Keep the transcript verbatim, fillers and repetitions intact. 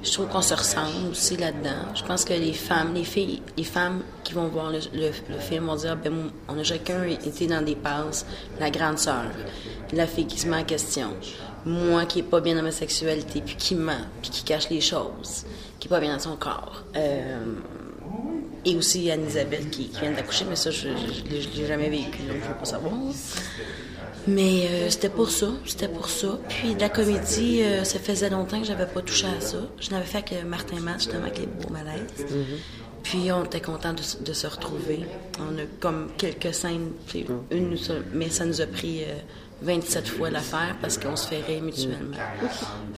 Je trouve qu'on se ressemble aussi là-dedans. Je pense que les femmes, les filles, les femmes qui vont voir le, le, le film vont dire, ben, on a chacun été dans des passes, la grande sœur, la fille qui se met en question, moi qui est pas bien dans ma sexualité, puis qui ment, puis qui cache les choses, qui est pas bien dans son corps. Euh, et aussi Anne-Isabelle qui, qui vient d'accoucher, mais ça, je ne l'ai jamais vécu, donc je ne veux pas savoir. Mais euh, c'était pour ça, c'était pour ça. Puis de la comédie, euh, ça faisait longtemps que j'avais pas touché à ça. Je n'avais fait que Martin Matt, justement, qui est beau malaise. Mm-hmm. Puis on était contents de, de se retrouver. On a comme quelques scènes, puis une seule, mais ça nous a pris euh, vingt-sept fois l'affaire parce qu'on se fait rire mutuellement.